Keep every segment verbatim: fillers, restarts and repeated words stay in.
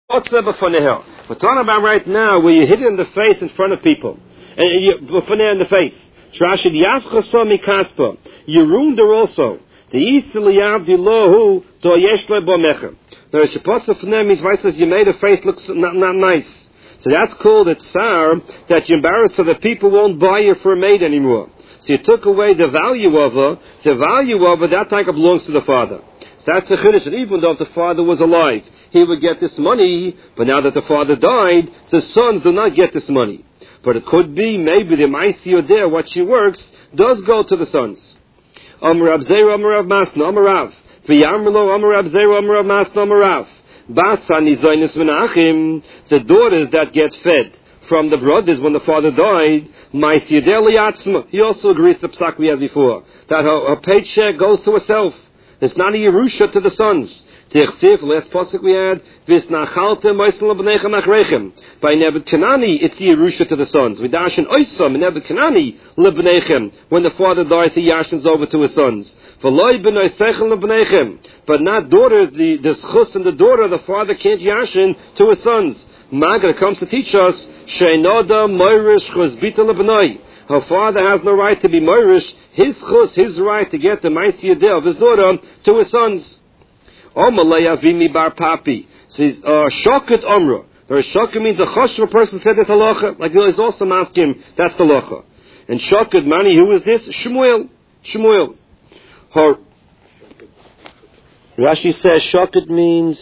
We're talking about right now where you hit it in the face in front of people. And you in the face. You ruined her also. Now, Shepasa means you made her face look not, not nice. So that's called a tsar, that you embarrassed so that people won't buy you for a maid anymore. So you took away the value of her. The value of her, that time belongs to the father. That's the chiddush. And even though if the father was alive, he would get this money. But now that the father died, the sons do not get this money. But it could be maybe the maisi there, what she works, does go to the sons. Amar Rav Zera, Amar Rav Masna, Amar Rav. V'yamrlo, Amar Rav Zera, Amar Rav Masna, Amar Rav. Basani zoynus v'nachim. The daughters that get fed from the brothers when the father died, maisi der liyatzma. He also agrees to the psak we had before, that her, her paycheck goes to herself. It's not a Yerusha to the sons. Tichsif, last pasuk we had, Visnachalte moisel l'bnechem achrechem. By Nebuchadnezzar, it's a Yerusha to the sons. Vidashin oisvam, Nebuchadnezzar l'bnechem. When the father dies, he yashins over to his sons. V'loi b'noi seichel l'bnechem. But not daughters, the, the schus and the daughter, the father can't yashin to his sons. Magra comes to teach us, Sheinoda moirish chuzbita l'bnoi. Her father has no right to be moirish, his chus, his right to get the maisi of his daughter to his sons. Omalaya vimi bar papi. Says uh, shoket omra. The shoket means a choshev person said this halacha. Like he's also asking, that's the halacha. And shoket mani, who is this? Shmuel. Shmuel. Her Rashi says shoket means.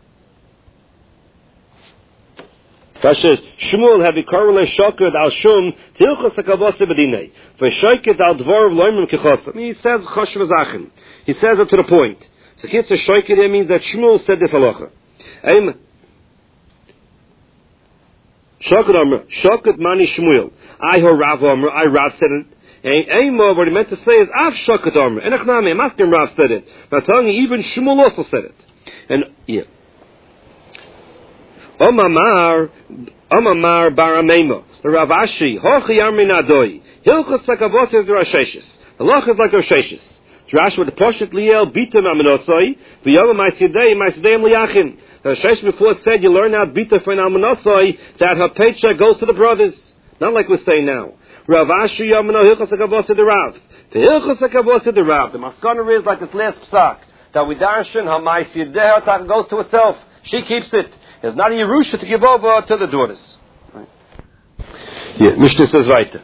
Rashi says Shmuel have korele shoket al shum tilchos hakavos bedinei. V'shoket al dvor loymim kechosam. He says choshev zachen. He says it to the point. So kids a shoket there means that Shmuel said this halacha. Aim. Shoket Amr, shoket mani Shmuel. I heard Rav Amr, I Rav said it. Aim, what he meant to say is Av shoket Amr. And Echnami, I'm asking Rav said it. But I'm telling you, even Shmuel also said it. And yeah. Omamar, Omamar Baramema, the Rav Ashi, Hochi Amri Nadoi, Hilchos Sakavot is the Rasheshis. The Lach is like Rasheshis. Rashi with the Poshet Liel Bita Mamenosai, V'yama Maisidei, Maisidei Liachim. The Rashesh before said you learn out Bita for an Almanosai, that her paycheck goes to the brothers. Not like we say now. Rav Ashi Yamano Hilchos HaKavos the Rav. The Hilchos HaKavos the Rav. The Maskana is like this last psak, that we darshan, her Maisidei, her goes to herself. She keeps it. There's not a Yerusha to give over to the daughters. Right. Yeah, Mishnah says right.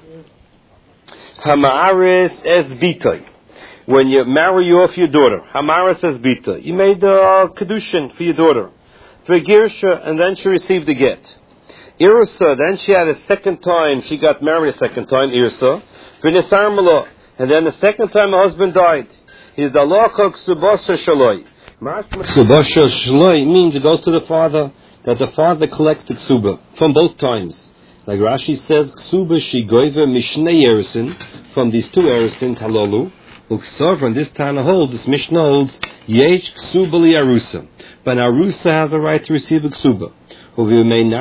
Hamaaris es Bitoi. When you marry off your daughter, Hamara says Bita, you made the uh, Kedushin for your daughter. For Girsha, and then she received the get. Irsa, then she had a second time, she got married a second time, Irsa. V'nisarmala, and then the second time her husband died. He's the Lacha Ksubasha Shaloi. Ksubasha Shaloi means it goes to the father, that the father collects the Ksuba from both times. Like Rashi says, Ksuba Shigoiva Mishnei Erisin, from these two Erisins, Halalu. From this Tana holds, this Mishnah holds, Yesh Ksuba li Arusa. But Arusa has a right to receive a Ksuba. Talking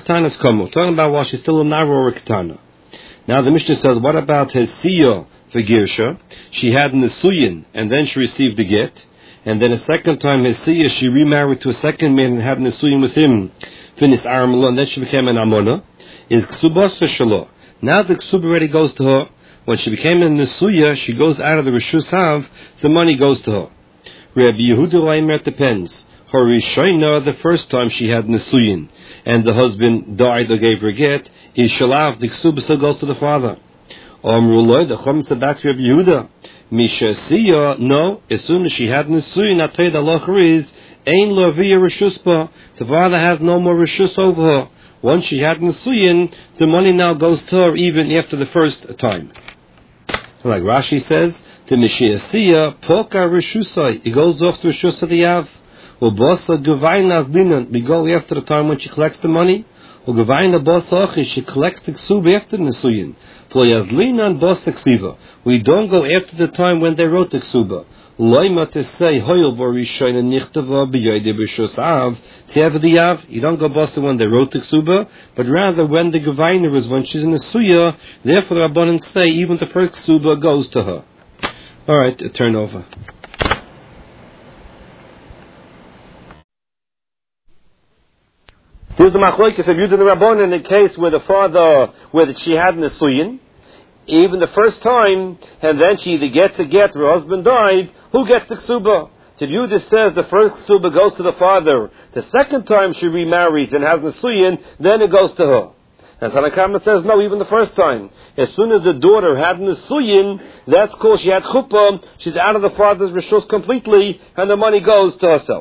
about while she's still a Nara or a Ketana. Now the Mishnah says, what about Hesiya for Girsha? She had an Nesuyin, and then she received the get. And then a second time Hesiya, she remarried to a second man and had an Nesuyin with him. Finis Aramala, and then she became an Amona. Is Ksuba Shalom. Now the Ksuba already goes to her. When she became a Nesuya, she goes out of the Rishus Hav, the money goes to her. Rabbi Yehuda Leimer depends. Her Rishayna, the first time she had Nesuyin, and the husband died or gave her get, is Shalav, the Ksuba still goes to the father. Amrullah, the Chum said back to Rabbi Yehuda, Misha Siya, no, as soon as she had Nesuyin, I tell you the halacha is, Ein lo via Rishuspa, the father has no more Rishus over her. Once she had Nesuyin, the money now goes to her even after the first time. Like Rashi says, the Mishiasiya Poka Rishusai. It goes off to Rishus of the Yav. Ubasa Gavaina Dinan. We go after the time when she collects the money. Ugavaina Basa Achi. She collects the Ksub after the Nesuyin. Poyazlina and Basa Ksiva. We don't go after the time when they wrote the Ksuba. Loima to say Hoyel Borishaina Nichtava B'Yoyde B'Rishus Av. Tev the Yav. You don't go Basa when they wrote the Ksuba, but rather when the Gavaina is when she's in the Suya. Therefore the Rabbanan say even the first Ksuba goes to her. All right, turn over. There's the machlokes of Yehuda and the Rabbanan in the case where the father, where she had an Nisuyin, even the first time, and then she either gets a get or her husband died, who gets the ksuba? So Yehuda says the first ksuba goes to the father. The second time she remarries and has Nisuyin, then it goes to her. And Tanakama says, no, even the first time. As soon as the daughter had Nisuyin, that's called she had chuppah, she's out of the father's rishus completely, and the money goes to herself.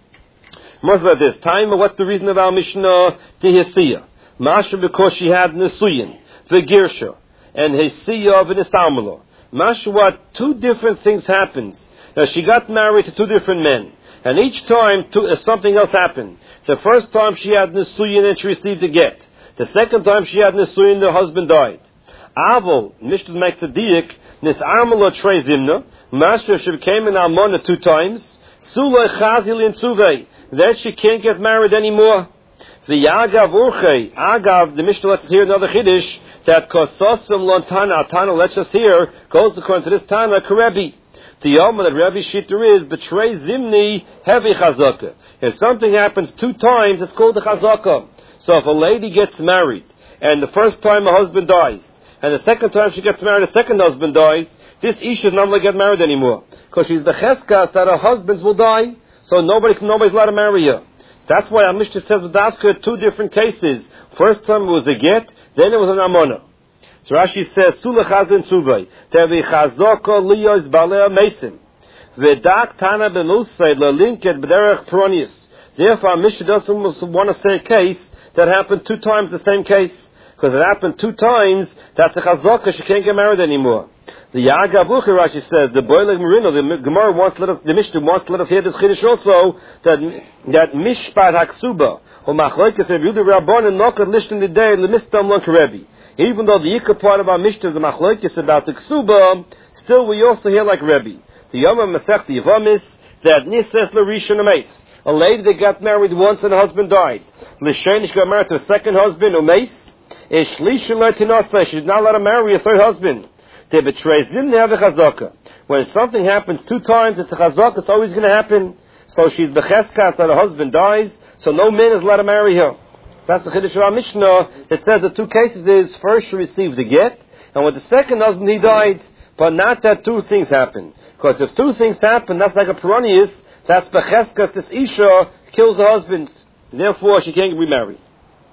Most of this time, what's the reason of our Mishnah? The Hesiya. Masha, because she had Nisuyin, the Girsha, and Hesiya of Nistamala. Masha, what? Two different things happens. Now, she got married to two different men, and each time two, uh, something else happened. The first time she had Nisuyin and she received a get. The second time she had Nisuyin, the husband died. Avol, Mishnah makes a diak, Nisarmala Trei Zimna, Masha, she became an Almana two times, Sulay Chazil in Tsuvei, that she can't get married anymore. The Yagav Urchei, Agav, the Mishnah lets us hear another Chiddush, that Kososim Lontana, Tana lets us hear, goes according to this Tana, Karebi. The Yoma that Rabbi Shiter is, betray Zimni, heavy Chazaka. If something happens two times, it's called the Chazaka. So if a lady gets married, and the first time her husband dies, and the second time she gets married, the second husband dies, this Isha is not going to get married anymore. Because she's the Cheskas that her husbands will die, so nobody, nobody's allowed to marry her. That's why our Mishnah says with Dafka two different cases. First time it was a get, then it was an Amona. So Rashi says, Sula Chazin Suvay, Tevi Chazoko Liyos Balea Mason, Vedak Tana Bemusay, Lalinket Bederech Pronius. Therefore, our Mishnah doesn't want to say a case that happened two times the same case. Because it happened two times, that's a Chazaka, she can't get married anymore. The Yagav Uchi, Rashi says, the Boileg Marino, the Gemara wants to let us, the Mishnah wants to let us hear this Chiddush also, that, that Mishpat HaKsuba, or Machlokes of Yehuda Rabbanan, Nokat Lishn Lidei, Lemistam Lon Karebi. Even though the Yikah part of our Mishnah is the Machlokes about the Ksuba, still we also hear like Rebbe. The Yom Masech the Yavamis, that Nises Larishan Ames, a lady that got married once and her husband died. Lishanish got married to a second husband, Umes, is Shlisha Letinasa, she's not allowed to marry a third husband. They betray Zim, they have a Chazaka. When something happens two times, it's a Chazaka, it's always going to happen. So she's Becheskat that her husband dies, so no man is allowed to marry her. That's the Chiddush of our Mishnah that says the two cases is, first she received the get, and with the second husband he died, but not that two things happen. Because if two things happen, that's like a Peronius, that's Becheskat, this Isha kills her husband. Therefore she can't remarry.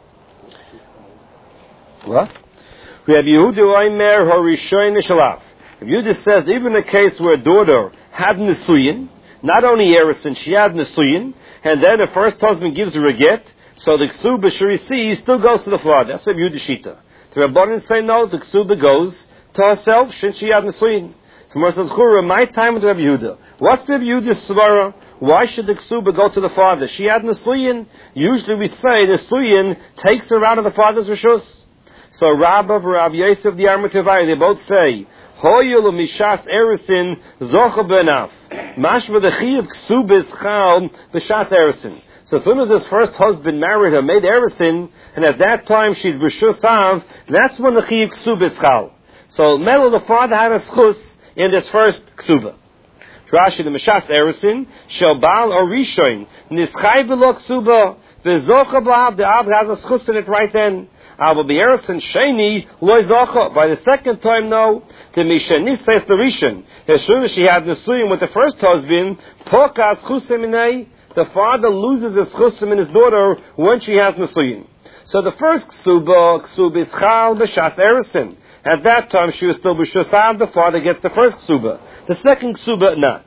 What? Rabbi Yehuda Oimer Horishoin Nishalaf. Rabbi Yehuda says even a case where a daughter had Nisuyin, not only Erison, she had Nisuyin, and then the first husband gives her a get, so the Ksuba she receives still goes to the father. That's Rabbi Yehuda Shita. The Rabbanan say no, the Ksuba goes to herself since she had Nisuyin. So Mar says, Chura, my time with Rabbi Yehuda. What's Rabbi Yehuda's svara? Why should the Ksuba go to the father? She had Nisuyin. Usually we say Nisuyin takes her out of the father's rishus. So Rabba, Rav Yosef, the Armatavai, they both say, Hoyul mishas erisin zocha benaf. Mashva the chiyuv ksubis chal b'shas erisin. So as soon as his first husband married her, made erisin, and at that time she's b'shus av, that's when the chiyuv ksubis chal. So Melo, the father had a schus in this first ksuba. Rashi, the mishas erisin, shel bal or rishoin, nischai v'lo ksuba, v'zocha b'av, the av has a schus in it right then. Ava b'Erison Sheni loy zacha. By the second time, no. To Mishanis says the Rishon. As soon as she had Nisuyim with the first husband, Pokas Chusim, the father loses his Chusim in his daughter when she has Nisuyim. So the first Ksuba, Ksuba is Chal b'Shas Erison. At that time, she was still b'Shusav. The father gets the first Ksuba. The second Ksuba, not.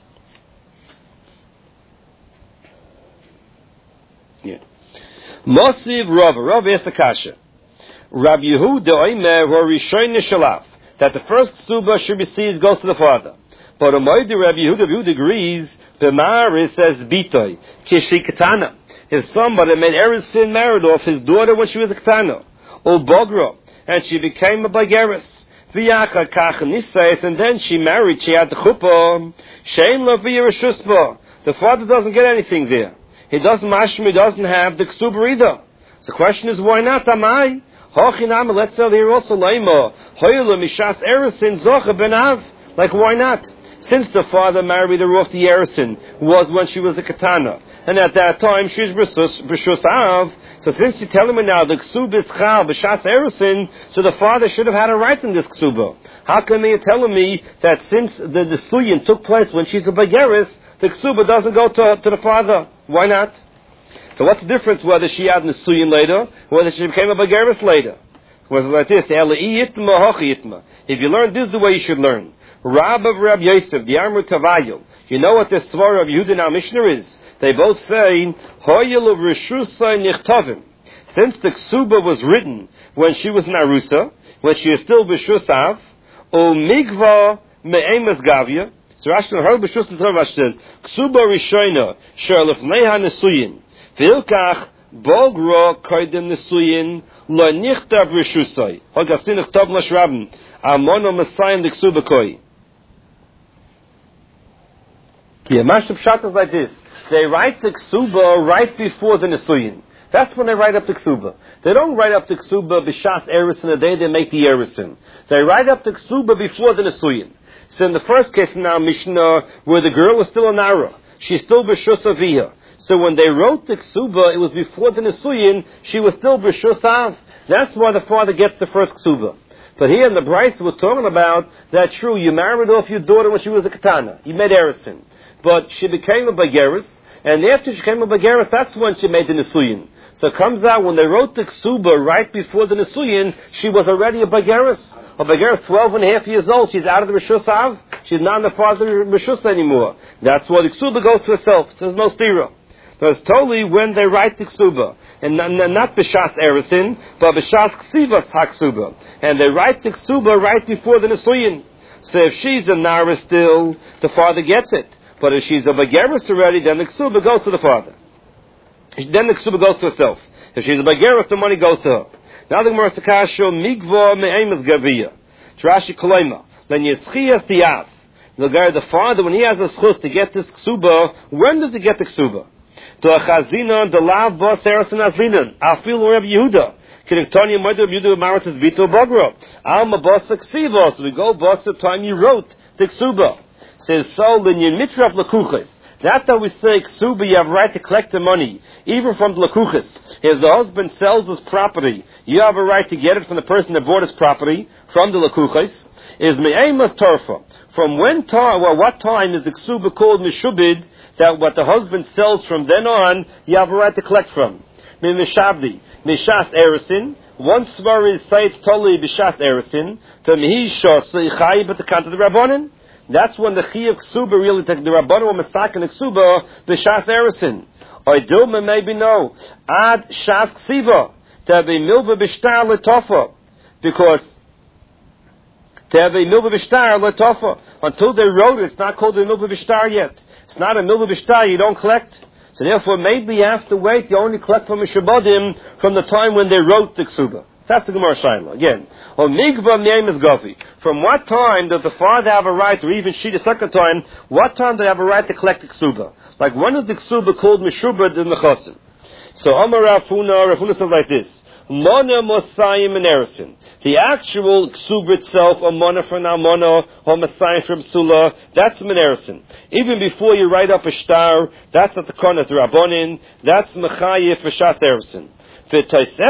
Yeah. Mosiv Rav. Rav asked the Kasha. Rabbi Yehuda Oimer Horishoin Nishalaf, that the first ksuba she receives goes to the father. But Omoidi Rabbi Yehuda, Rabbi Yehuda agrees, B'mar says Bitoy, Kishi Katana. If somebody made Erisin married off his daughter when she was a Katana, or Bogra, and she became a Bageris, V'yacha Kach Nisais, and then she married, she had the Chuppah, Shein Lo V'yirashusba. The father doesn't get anything there. He doesn't mashma, he doesn't have the ksuba either. So the question is, why not? Amai? Hochinam, let's say here also laima. Hoyla mishas erisin zocha benav. Like, why not? Since the father married her off the erisin, was when she was a katana. and at that time she's B'Shus Av. So since you're telling me now the Ksuba is Chal B'Shas Erusin, so the father should have had a right in this Ksuba. How come you're telling me that since the, the Suyin took place when she's a Bageris, the Ksuba doesn't go to, to the father? Why not? So what's the difference whether she had the Suyin later, or whether she became a Bageris later? Was like this, if you learn this is the way you should learn. Rab of Rab Yosef, the Amru Tavayil. You know what the Svara of Yehuda in our Mishnah is? They both say, Hoyel of Rishusay Nichtavim. Since the Ksuba was written when she was in Arusa, when she is still B'Shusav, O Migva Me'emes Gavya. So Rashi her B'Shus Rashi says, Ksuba Rishayna, Sherlef Neha Nesuyin, Vilkach Bogra Kaidem Nesuyin, Lo Nichtav Rishusay. Hogasin Nichtav Lashraben, Amono Messiah the Ksuba Koi. Yeah, Mashab Pshat is like this. They write the Ksuba right before the Nesuyin. That's when they write up the Ksuba. They don't write up the Ksuba B'Shas Erisin the day they make the Erisin. They write up the Ksuba before the Nesuyin. So in the first case in our Mishnah, where the girl was still a Nara, she's still B'Shus Aviyah. So when they wrote the Ksuba, it was before the Nesuyin, she was still B'Shus Av. That's why the father gets the first Ksuba. But here in the Bryce we're talking about, that true, you married off your daughter when she was a Katana. You made Erisin. But she became a Bageris, and after she became a Bageris, that's when she made the Nesuyin. So it comes out, when they wrote the Ksuba right before the Nesuyin, she was already a Bageris. A Bageris, twelve and a half years old, she's out of the Rishus Av. She's not in the father Rishus anymore. That's why the Ksuba goes to herself. There's no stira. So it's totally when they write the Ksuba. And not, not B'Shas Erisin, but B'Shas Ksivas HaKsuba. And they write the Ksuba right before the Nesuyin. So if she's a Nara still, the father gets it. But if she's a Bageris already, then the Ksuba goes to the father. Then the Ksuba goes to herself. If she's a Bageris, the money goes to her. Now the Gemara Sakasho, Migva Me'emes Gaviyah. Rashi Kolema. Then Yitzchias Tiyav. The father, when he has a schus to get this Ksuba, when does he get the Ksuba? To a Chazina, the Lav Bas Eres and Azinan. Afil Reb Yehuda. Kinektoni Moed Reb Yehuda Maratis Vito Bagra. Alma Bas Ksivos. We go Bas the time you wrote the Ksuba. Says so, then you mitraf lakuches. That's how we say Ksuba, you have a right to collect the money, even from the lakuches. If the husband sells his property, you have a right to get it from the person that bought his property, from the lakuches. Is me'emas torfa. From when time, well, what time is the Ksuba called mishubid, that what the husband sells from then on, you have a right to collect from? Mishabdi, mishas erisin. One svar is say it's totally b'shas erisin. To mihi shos ichayi, but the kant of the rabbanin. That's when the Chi of Ksuba really takes the Rabbanu or Masak and Ksuba, the Shas Erisin. Or Dilma maybe no. Ad Shas Ksiva. To have a Milva Bishtar Letofa. Because to have a Milva Bishtar Letofa. Until they wrote it, it's not called a Milva Bishtar yet. It's not a Milva Bishtar, you don't collect. So therefore maybe you have to wait, you only collect from a Shabbatim from the time when they wrote the Ksuba. That's the Gemara Shaila. Again, or Migva Me'emes Gavi. From what time does the father have a right, or even she the second time, what time do they have a right to collect the Ksuba? Like when is the Ksuba called Meshubad in the Chosin? So Amar Rafuna, Rafuna says like this. Mona Mosayim and Erisin. The actual Ksuba itself, a Mona from Almona, or Mosayim from Sula, that's Menerisin. Even before you write up a star, that's at the corner of the Rabbonin, that's Mechayif V'Shas Erisin. But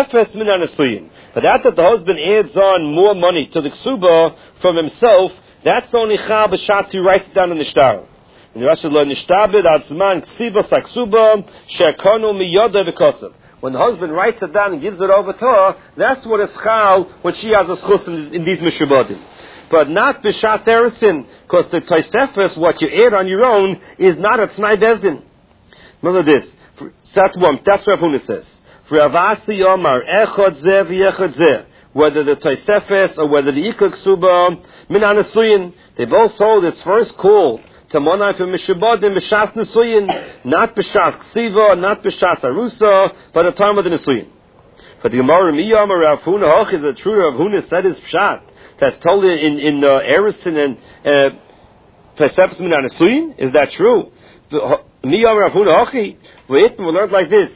that that the husband adds on more money to the Ksuba from himself, that's only Chal B'Shatz, he writes it down in the star. In the Rashi lo nishtabed atzman ksiva saksuba shekonu miyoda v'kosav. When the husband writes it down and gives it over to her, that's what is Chal when she has a schus in, in these mishubadim. But not B'Shatz Erisin, because the Tosefes, what you add on your own, is not a Tnai Bezdin. Remember this. That's one. That's what Rav Huna says. Ravasi Omar, Echad Zeh v'Echad Zeh, whether the Tosefes or whether the Ikar Ksuba, Min HaNesuyin, they both hold this first call to Monai for Mishabadim, B'Shas Nesuyin, not B'Shas Ksiva, not B'Shas Arusa, but the time of the Nesuyin. But the Gemara, Mi Omar Rav Huna, Hoch is the true Rav Huna said is Pshat. That's told in, in uh, Erisin and Tosefes Min HaNesuyin. Is that true? Mi Omar Rav Huna, Hochi, we learned like this.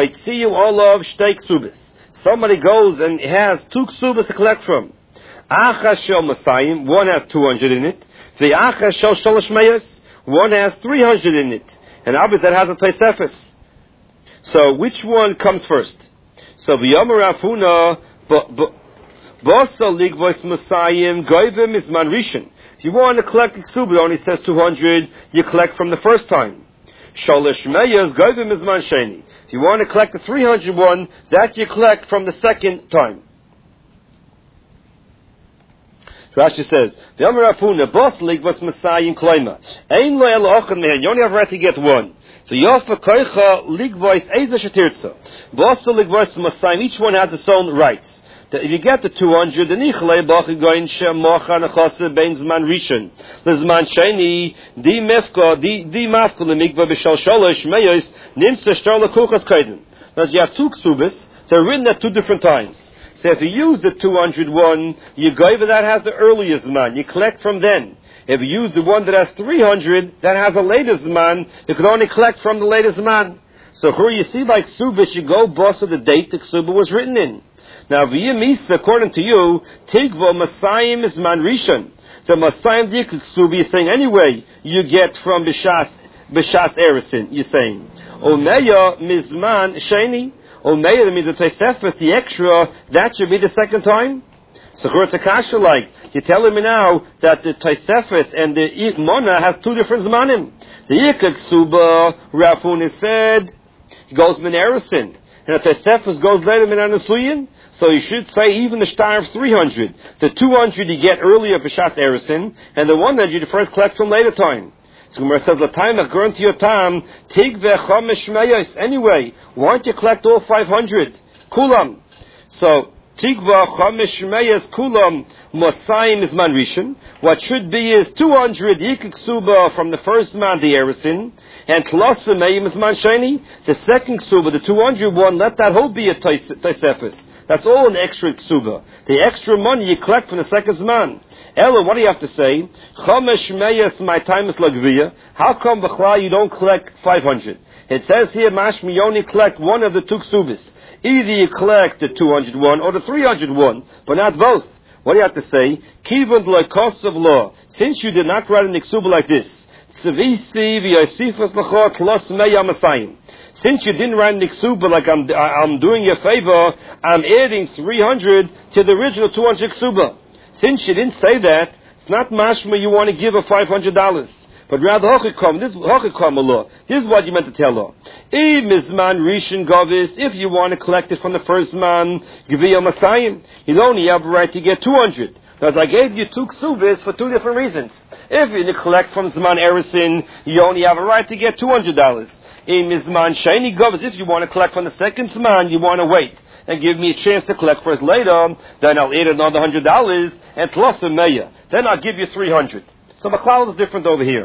Somebody goes and has two ksubas to collect from. One has two hundred in it. One has three hundred in it. and Abis that has a Tosefes. So which one comes first? So v'yomer Rafuna b'asa ligvos Masayim goyvim is man rishon. If you want to collect Ksuba, it only says two hundred, you collect from the first time. Shalish Meyas goyvim is man sheni. If you want to collect the three hundred one, that you collect from the second time. Rashi says, v'yomer Rafuna b'asa ligvos Masayim kloima. Ein lo elo ochan mehen. You only have a right to get one. So Yofa Koicha Ligvois Eza Shatirza. Bosa Ligvois Masayim, each one has its own rights. If you get the two hundred, the Nichle Bachi Goin Shem Mocha Nachasa Bein Zman Rishon. The Zman Sheni, Di Mefka, Di Mafka Lemikva B'Shal Sholosh Meyos, Nimsa Shtar Lakuchas Kaiden. Now you have two ksubas, they're written at two different times. So if you use the two hundred one, you go over that has the earliest Zman, you collect from then. If you use the one that has three hundred, that has a latest man, you can only collect from the latest man. So here you see like Ksuba, you go boss of the date the Ksuba was written in. Now, V'yimisa, according to you, Tigva Masayim is man Rishon. The Masayim Dik Ksuba, you're saying anyway, you get from B'shas, B'shas Erisin, you're saying. Omeya Mizman Sheni. Omeya, that means the Tosefes, the extra, that should be the second time. So Kasha, like, you're telling me now that the Tosefes and the Ikmona has two different Zmanim. The Yikak Suba, Rafun said, goes Min Erisin. And the Tosefes goes later Min Anasuyin. So you should say even the star of three hundred. The two hundred you get earlier for Shas Erisin, and the one that you first collect from later time. So Gemara says, L'taimach, according to your time, Tig ve'chomesh meyos. Anyway, why don't you collect all five hundred? Kulam. So, Tigva Chamesh Meyas Kulam Masayim is Man Rishon. What should be is two hundred Yikik Suba from the first man, the Erisin, and Tlasa Meyim is Man Sheni. The second Suba, the two hundred one, let that whole be a Tosefes. That's all an extra Ksuba. The extra money you collect from the second man. Ella, what do you have to say? Chamesh Meyas, my time is Lagviya. How come B'chla you don't collect five hundred? It says here, Mashmi, you only collect one of the two Ksubas. Either you collect the two hundred one or the three hundred one, but not both. What do you have to say? Kivund lo'kos of law. Since you did not write an Ksuba like this, since you didn't write an Ksuba like I'm, I'm doing you a favor, I'm adding three hundred to the original two hundred Ksuba. Since you didn't say that, it's not mashma you want to give a five hundred dollars. But rather, Hochikam, this is Hochikam law. This is what you meant to tell her. If you want to collect it from the first man, Gviya Masayim, you only have a right to get two hundred. Because I gave you two ksubis for two different reasons. If you collect from Zman Erisin, you only have a right to get two hundred dollars. Mizman Shani Govis, if you want to collect from the second Zman, you want to wait and give me a chance to collect first later, then I'll add another one hundred dollars, and plus a meya. Then I'll give you three hundred. So Machlal is different over here.